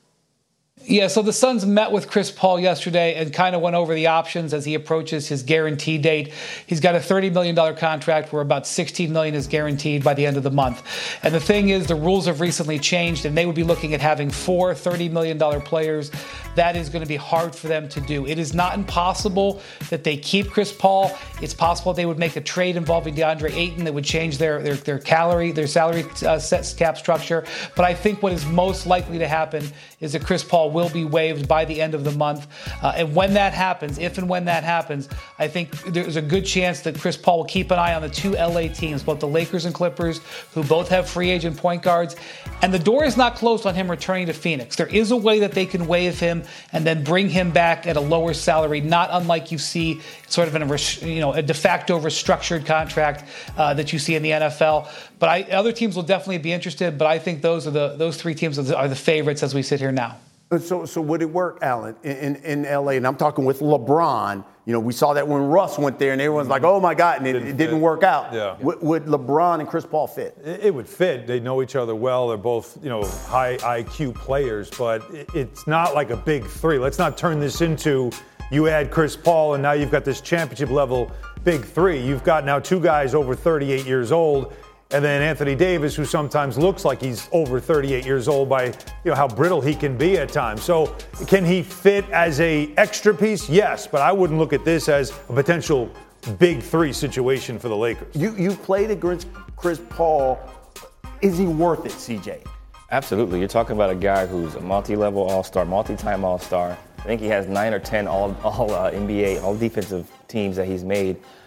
Yeah, so the Suns met with Chris Paul yesterday and kind of went over the options as he approaches his guarantee date. He's got a $30 million contract where about $16 million is guaranteed by the end of the month. And the thing is, the rules have recently changed, and they would be looking at having 4 $30 million players. That is going to be hard for them to do. It is not impossible that they keep Chris Paul. It's possible they would make a trade involving DeAndre Ayton that would change their salary set cap structure. But I think what is most likely to happen is that Chris Paul will be waived by the end of the month. And when that happens, if and when that happens, I think there's a good chance that Chris Paul will keep an eye on the two LA teams, both the Lakers and Clippers, who both have free agent point guards. And the door is not closed on him returning to Phoenix. There is a way that they can waive him and then bring him back at a lower salary, not unlike you see sort of in a de facto restructured contract that you see in the NFL. But other teams will definitely be interested, but I think those three teams are the favorites as we sit here now. So would it work, Alan, in L.A.? And I'm talking with LeBron. We saw that when Russ went there, and everyone's like, oh, my God, and it didn't work out. Yeah. Would LeBron and Chris Paul fit? It would fit. They know each other well. They're both, high IQ players, but it's not like a big three. Let's not turn this into you add Chris Paul, and now you've got this championship-level big three. You've got now two guys over 38 years old, and then Anthony Davis, who sometimes looks like he's over 38 years old by how brittle he can be at times. So can he fit as a extra piece? Yes, but I wouldn't look at this as a potential big three situation for the Lakers. You played against Chris Paul. Is he worth it, CJ? Absolutely. You're talking about a guy who's a multi-level all-star, multi-time all-star. I think he has 9 or 10 all NBA, all defensive teams that he's made.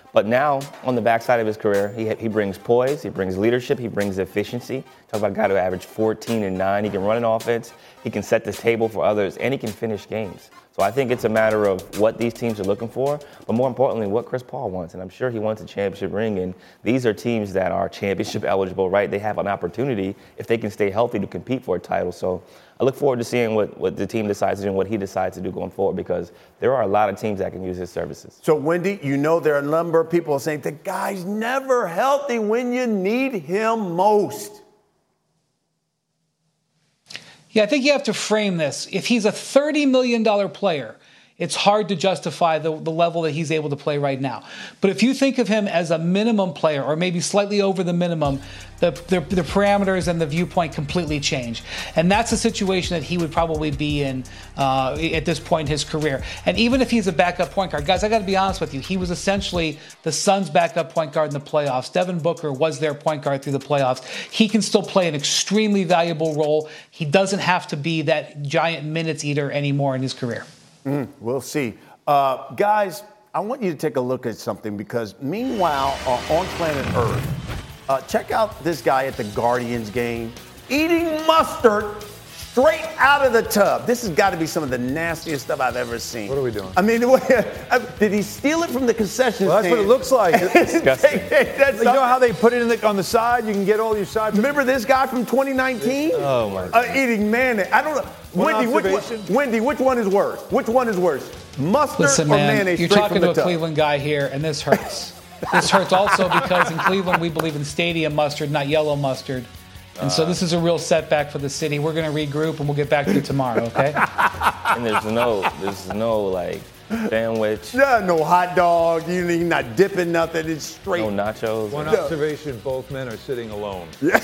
But now, on the backside of his career, he brings poise, he brings leadership, he brings efficiency. Talk about a guy who averaged 14 and 9. He can run an offense, he can set the table for others, and he can finish games. So I think it's a matter of what these teams are looking for, but more importantly, what Chris Paul wants. And I'm sure he wants a championship ring, and these are teams that are championship eligible, right? They have an opportunity, if they can stay healthy, to compete for a title. So I look forward to seeing what the team decides to do and what he decides to do going forward, because there are a lot of teams that can use his services. So, Wendy, you know there are a number of people saying the guy's never healthy when you need him most. Yeah, I think you have to frame this. If he's a $30 million player, it's hard to justify the level that he's able to play right now. But if you think of him as a minimum player, or maybe slightly over the minimum, the parameters and the viewpoint completely change. And that's a situation that he would probably be in at this point in his career. And even if he's a backup point guard, guys, I got to be honest with you, he was essentially the Suns' backup point guard in the playoffs. Devin Booker was their point guard through the playoffs. He can still play an extremely valuable role. He doesn't have to be that giant minutes eater anymore in his career. We'll see. Guys, I want you to take a look at something, because meanwhile, on planet Earth, check out this guy at the Guardians game eating mustard straight out of the tub. This has got to be some of the nastiest stuff I've ever seen. What are we doing? I mean, did he steal it from the concession stand? Well, that's what it looks like. It's disgusting. You know how they put it on the side? You can get all your sides. Remember this guy from 2019? Oh, my God. Eating mayonnaise. I don't know. Wendy, which one is worse? Which one is worse? Mustard Listen, or man, mayonnaise? you're straight talking from the to a tub? Cleveland guy here, and this hurts. This hurts also because in Cleveland we believe in stadium mustard, not yellow mustard. And so this is a real setback for the city. We're going to regroup, and we'll get back to you tomorrow, okay? And there's no like sandwich. Yeah, no hot dog. You're not dipping nothing. It's straight. No nachos. One observation, both men are sitting alone.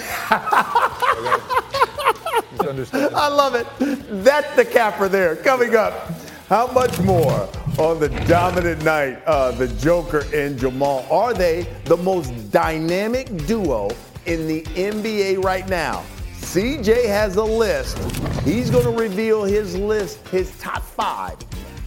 Just understand. I love it. That's the capper there. Coming up, how much more on the dominant night, the Joker and Jamal? Are they the most dynamic duo in the NBA right now? CJ has a list. He's going to reveal his list, his top 5.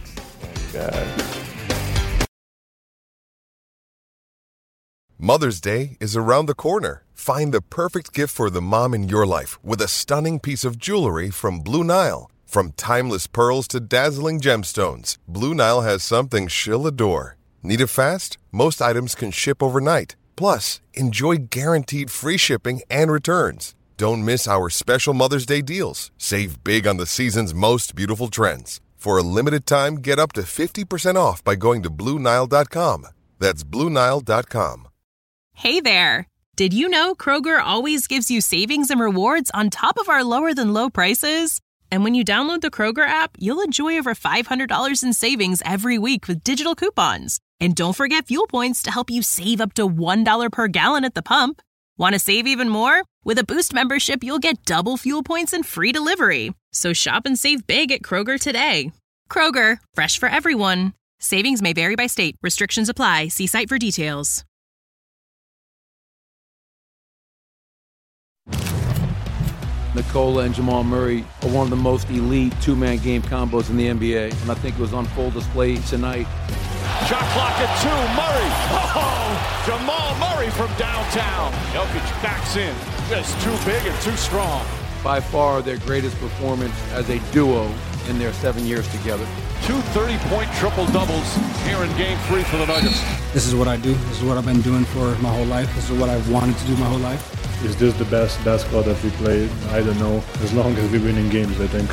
Mother's Day is around the corner. Find the perfect gift for the mom in your life with a stunning piece of jewelry from Blue Nile. From timeless pearls to dazzling gemstones, Blue Nile has something she'll adore. Need it fast? Most items can ship overnight. Plus, enjoy guaranteed free shipping and returns. Don't miss our special Mother's Day deals. Save big on the season's most beautiful trends. For a limited time, get up to 50% off by going to BlueNile.com. That's BlueNile.com. Hey there! Did you know Kroger always gives you savings and rewards on top of our lower-than-low prices? And when you download the Kroger app, you'll enjoy over $500 in savings every week with digital coupons. And don't forget fuel points to help you save up to $1 per gallon at the pump. Want to save even more? With a Boost membership, you'll get double fuel points and free delivery. So shop and save big at Kroger today. Kroger, fresh for everyone. Savings may vary by state. Restrictions apply. See site for details. Nikola and Jamal Murray are one of the most elite two-man game combos in the NBA, and I think it was on full display tonight. Shot clock at 2, Murray. Oh, Jamal Murray from downtown. Jokic backs in. Just too big and too strong. By far their greatest performance as a duo in their 7 years together. 2 30-point triple-doubles here in Game 3 for the Nuggets. This is what I do. This is what I've been doing for my whole life. This is what I've wanted to do my whole life. Is this the best basketball that we played? I don't know. As long as we're winning games, I think.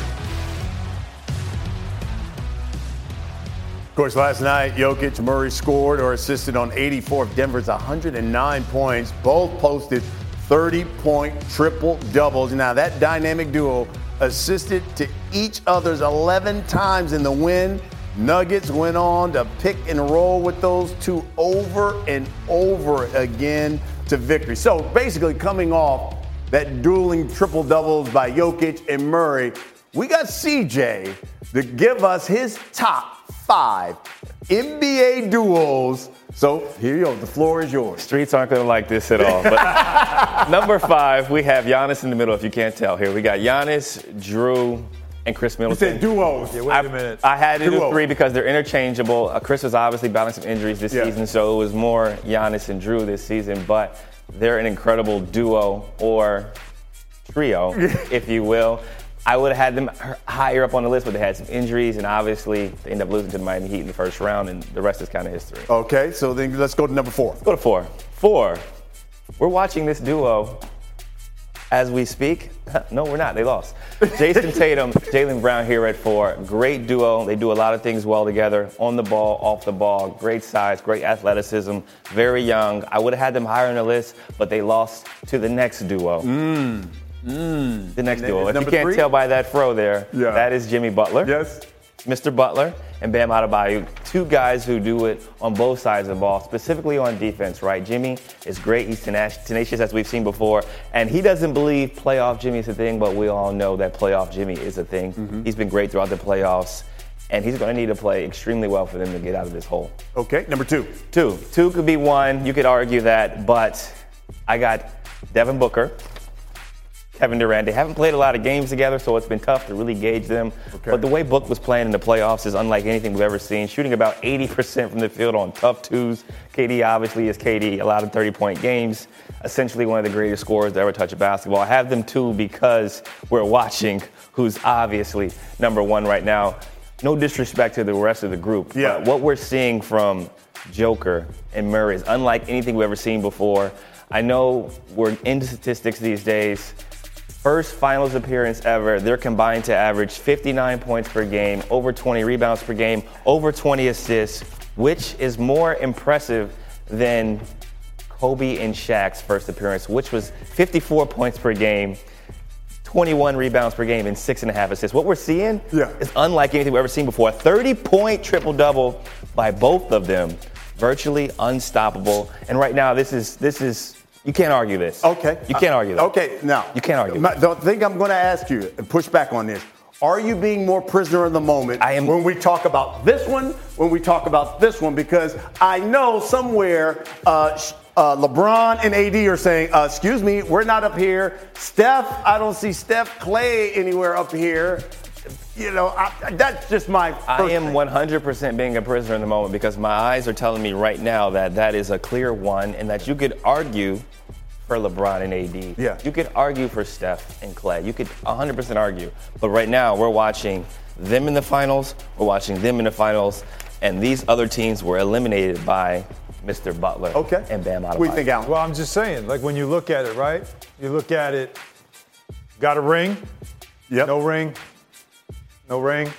Of course, last night, Jokic, Murray scored or assisted on 84 of Denver's 109 points. Both posted 30-point triple-doubles. Now, that dynamic duo assisted to each other's 11 times in the win. Nuggets went on to pick and roll with those two over and over again to victory. So basically, coming off that dueling triple-doubles by Jokic and Murray, we got CJ to give us his top 5 NBA duos. So here you go. The floor is yours. Streets aren't going to like this at all. But number 5, we have Giannis in the middle, if you can't tell here. We got Giannis, Drew, and Chris Middleton. You said duos. Yeah, wait a minute. I had to do 3 because they're interchangeable. Chris was obviously battling some injuries this season, so it was more Giannis and Drew this season. But they're an incredible duo or trio, if you will. I would have had them higher up on the list, but they had some injuries, and obviously they ended up losing to the Miami Heat in the first round, and the rest is kind of history. Okay, so then let's go to number 4. Let's go to 4. 4. We're watching this duo as we speak. No, we're not. They lost. Jason Tatum, Jaylen Brown here at 4. Great duo. They do a lot of things well together, on the ball, off the ball. Great size, great athleticism, very young. I would have had them higher on the list, but they lost to the next duo. The next duo. If you can't tell by that fro there, that is Jimmy Butler. Yes. Mr. Butler and Bam Adebayo, 2 guys who do it on both sides of the ball, specifically on defense, right? Jimmy is great. He's tenacious, as we've seen before. And he doesn't believe playoff Jimmy is a thing, but we all know that playoff Jimmy is a thing. He's been great throughout the playoffs, and he's going to need to play extremely well for them to get out of this hole. Okay, number 2. 2 could be 1. You could argue that, but I got Devin Booker, Kevin Durant. They haven't played a lot of games together, so it's been tough to really gauge them. But the way Book was playing in the playoffs is unlike anything we've ever seen, shooting about 80% from the field on tough twos. KD obviously is KD, a lot of 30-point games, essentially one of the greatest scorers to ever touch a basketball. I have them 2 because we're watching who's obviously number 1 right now. No disrespect to the rest of the group, but what we're seeing from Joker and Murray is unlike anything we've ever seen before. I know we're into statistics these days. First finals appearance ever, they're combined to average 59 points per game, over 20 rebounds per game, over 20 assists, which is more impressive than Kobe and Shaq's first appearance, which was 54 points per game, 21 rebounds per game, and 6.5 assists. What we're seeing is unlike anything we've ever seen before. A 30-point triple-double by both of them, virtually unstoppable. And right now, this is. You can't argue this. Okay. You can't argue that. Okay, now. You can't argue The thing I'm going to ask you and push back on this, are you being more prisoner of the moment when we talk about this one, when we talk about this one? Because I know somewhere LeBron and AD are saying, excuse me, we're not up here. Steph, I don't see Steph Clay anywhere up here. You know, that's just my first I am 100% being a prisoner in the moment because my eyes are telling me right now that that is a clear 1 and that you could argue for LeBron and AD. Yeah. You could argue for Steph and Clay. You could 100% argue. But right now, we're watching them in the finals. We're watching them in the finals. And these other teams were eliminated by Mr. Butler and Bam Adebayo. What do you think, Alan? Well, I'm just saying, like when you look at it, right? You look at it, got a ring, no ring, no ring,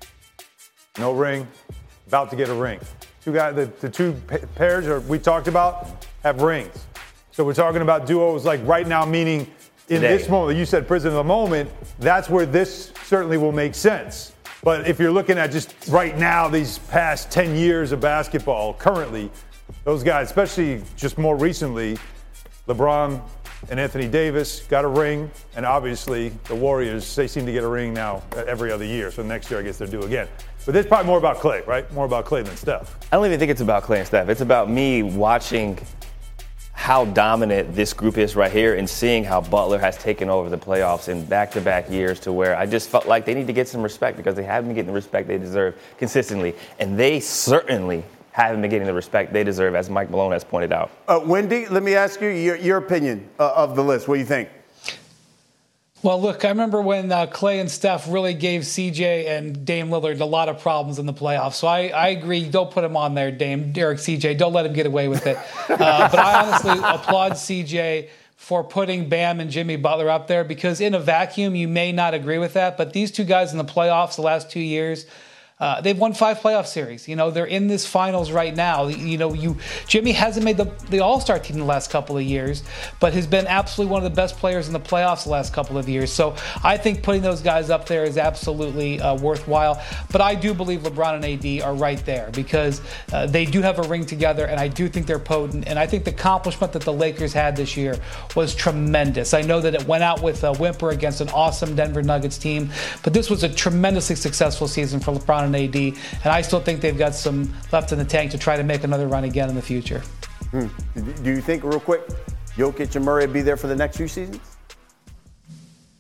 no ring, about to get a ring. 2 guys, the 2 pairs we talked about have rings. So we're talking about duos like right now, meaning in this moment, you said prison of the moment, that's where this certainly will make sense. But if you're looking at just right now, these past 10 years of basketball, currently, those guys, especially just more recently, LeBron and Anthony Davis got a ring, and obviously the Warriors, they seem to get a ring now every other year. So next year, I guess they're due again. But it's probably more about Clay, right? More about Clay than Steph. I don't even think it's about Clay and Steph. It's about me watching how dominant this group is right here and seeing how Butler has taken over the playoffs in back-to-back years to where I just felt like they need to get some respect because they haven't been getting the respect they deserve consistently. And they certainly haven't been getting the respect they deserve, as Mike Malone has pointed out. Wendy, let me ask you your opinion of the list. What do you think? Well, look, I remember when Clay and Steph really gave CJ and Dame Lillard a lot of problems in the playoffs. So I agree. Don't put him on there, Derek CJ. Don't let him get away with it. But I honestly applaud CJ for putting Bam and Jimmy Butler up there because in a vacuum, you may not agree with that. But these 2 guys in the playoffs the last 2 years, they've won 5 playoff series. You know, they're in this finals right now. You know, Jimmy hasn't made the All-Star team the last couple of years, but has been absolutely one of the best players in the playoffs the last couple of years. So I think putting those guys up there is absolutely worthwhile. But I do believe LeBron and AD are right there because they do have a ring together, and I do think they're potent. And I think the accomplishment that the Lakers had this year was tremendous. I know that it went out with a whimper against an awesome Denver Nuggets team, but this was a tremendously successful season for LeBron and AD, and I still think they've got some left in the tank to try to make another run again in the future. Do you think, real quick, Jokic and Murray will be there for the next few seasons?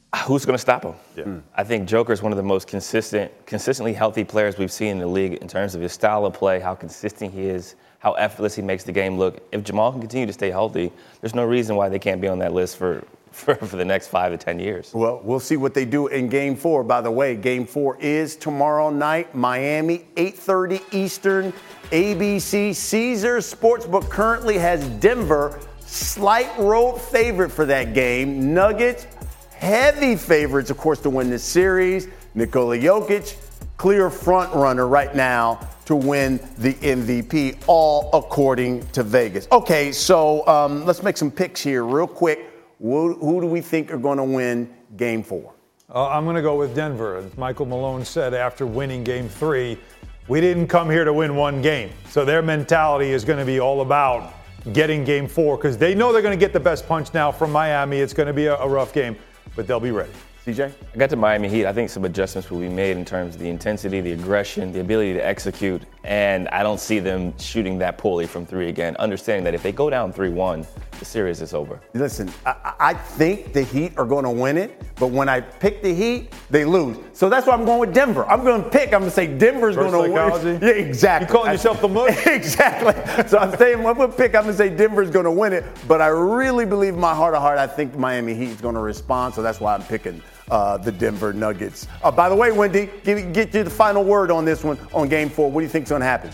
Who's going to stop him? Yeah. I think Joker is one of the most consistently healthy players we've seen in the league in terms of his style of play, how consistent he is, how effortless he makes the game look. If Jamal can continue to stay healthy, there's no reason why they can't be on that list for the next 5 to 10 years. Well, we'll see what they do in Game 4. By the way, Game 4 is tomorrow night, Miami, 8:30 Eastern, ABC. Caesars Sportsbook currently has Denver slight road favorite for that game. Nuggets, heavy favorites, of course, to win this series. Nikola Jokic, clear front runner right now to win the MVP, all according to Vegas. Okay, so let's make some picks here real quick. Who do we think are going to win Game 4? I'm going to go with Denver. As Michael Malone said after winning Game 3, we didn't come here to win one game. So their mentality is going to be all about getting Game 4 because they know they're going to get the best punch now from Miami. It's going to be a rough game, but they'll be ready. CJ? I got to Miami Heat. I think some adjustments will be made in terms of the intensity, the aggression, the ability to execute, and I don't see them shooting that poorly from 3 again, understanding that if they go down 3-1, the series is over. Listen, I think the Heat are going to win it, but when I pick the Heat, they lose. So that's why I'm going with Denver. I'm going to say Denver's going to win. Yeah, exactly. You calling yourself the mush? Exactly. So I'm saying when we pick, I'm going to say Denver's going to win it, but I really believe in my heart of heart, I think Miami Heat is going to respond, so that's why I'm picking the Denver Nuggets. By the way, Wendy, get you the final word on this one, on Game 4. What do you think's going to happen?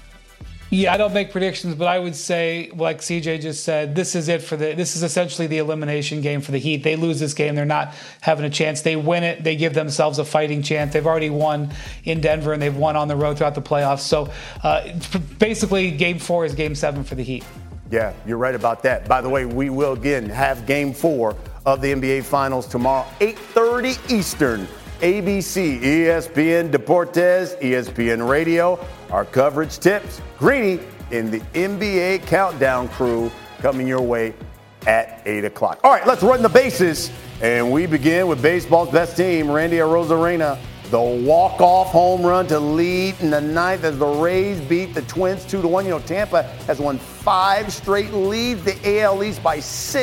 Yeah, I don't make predictions, but I would say, like CJ just said, this is essentially the elimination game for the Heat. They lose this game, they're not having a chance. They win it, they give themselves a fighting chance. They've already won in Denver, and they've won on the road throughout the playoffs. So basically, Game 4 is Game 7 for the Heat. Yeah, you're right about that. By the way, we will again have Game 4 of the NBA Finals tomorrow, 8:30 Eastern. ABC, ESPN Deportes, ESPN Radio. Our coverage tips. Greeny in the NBA Countdown crew coming your way at 8 o'clock. All right, let's run the bases. And we begin with baseball's best team, Randy Arozarena. The walk-off home run to lead in the ninth as the Rays beat the Twins 2-1. You know, Tampa has won 5 straight leads the AL East by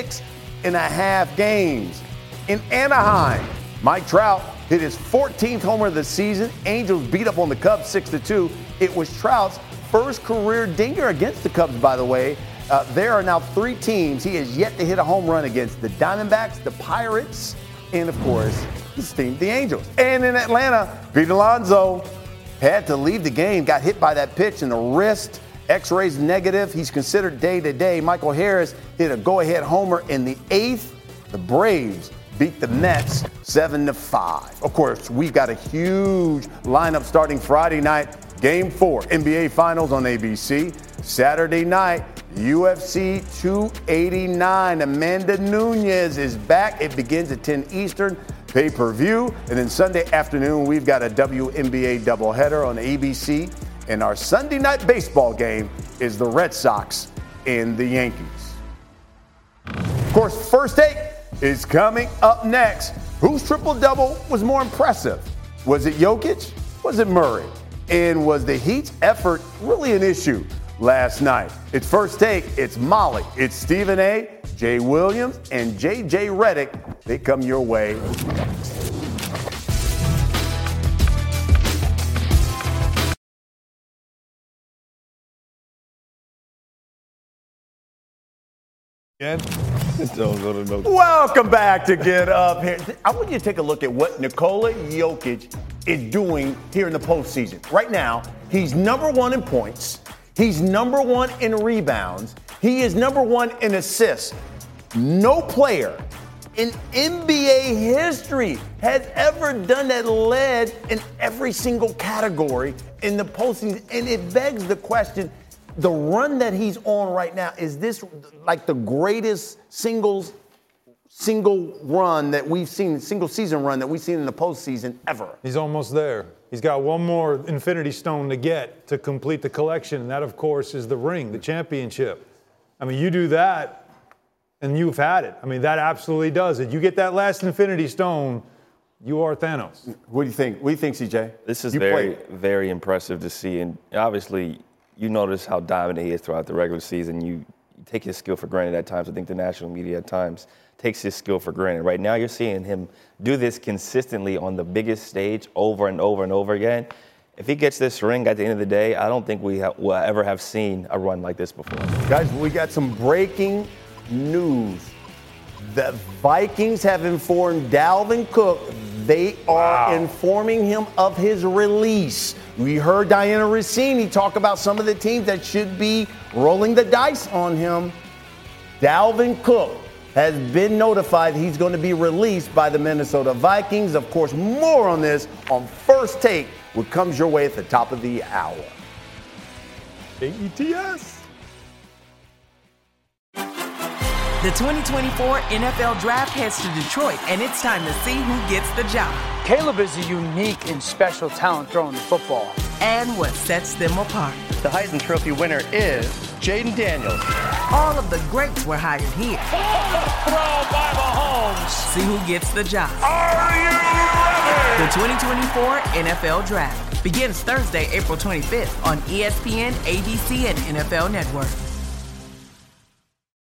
6.5 games. In Anaheim, Mike Trout hit his 14th homer of the season. Angels beat up on the Cubs 6-2. It was Trout's first career dinger against the Cubs, by the way. There are now 3 teams he has yet to hit a home run against: the Diamondbacks, the Pirates, and of course, his team, the Angels. And in Atlanta, Pete Alonso had to leave the game, got hit by that pitch in the wrist. X-rays negative. He's considered day-to-day. Michael Harris hit a go-ahead homer in the 8th. The Braves beat the Mets 7-5. Of course, we've got a huge lineup starting Friday night. Game 4, NBA Finals on ABC. Saturday night, UFC 289. Amanda Nunes is back. It begins at 10 Eastern, pay-per-view. And then Sunday afternoon, we've got a WNBA doubleheader on ABC. And our Sunday night baseball game is the Red Sox and the Yankees. Of course, First Take is coming up next. Whose triple-double was more impressive? Was it Jokic? Was it Murray? And was the Heat's effort really an issue last night? It's First Take. It's Molly. It's Stephen A., Jay Williams, and J.J. Redick. They come your way next. Welcome back to Get Up Here. I want you to take a look at what Nikola Jokic is doing here in the postseason. Right now, he's number 1 in points. He's number 1 in rebounds. He is number 1 in assists. No player in NBA history has ever done that, led in every single category in the postseason. And it begs the question, the run that he's on right now, is this like the greatest single run that we've seen, single season run that we've seen in the postseason ever? He's almost there. He's got one more Infinity Stone to get to complete the collection, and that, of course, is the ring, the championship. I mean, you do that, and you've had it. I mean, that absolutely does it. You get that last Infinity Stone, you are Thanos. What do you think? What do you think, CJ? This is very, very impressive to see, and obviously, you notice how dominant he is throughout the regular season. You take his skill for granted at times. I think the national media at times takes his skill for granted. Right now, you're seeing him do this consistently on the biggest stage over and over and over again. If he gets this ring at the end of the day, I don't think we will ever have seen a run like this before. Guys, we got some breaking news. The Vikings have informed Dalvin Cook they are informing him of his release. We heard Diana Rossini talk about some of the teams that should be rolling the dice on him. Dalvin Cook has been notified he's going to be released by the Minnesota Vikings. Of course, more on this on First Take, which comes your way at the top of the hour. AETS. The 2024 NFL Draft heads to Detroit, and it's time to see who gets the job. Caleb is a unique and special talent throwing the football. And what sets them apart. The Heisman Trophy winner is Jaden Daniels. All of the greats were hired here. Throw by Mahomes. See who gets the job. Are you ready? The 2024 NFL Draft begins Thursday, April 25th on ESPN, ABC, and NFL Network.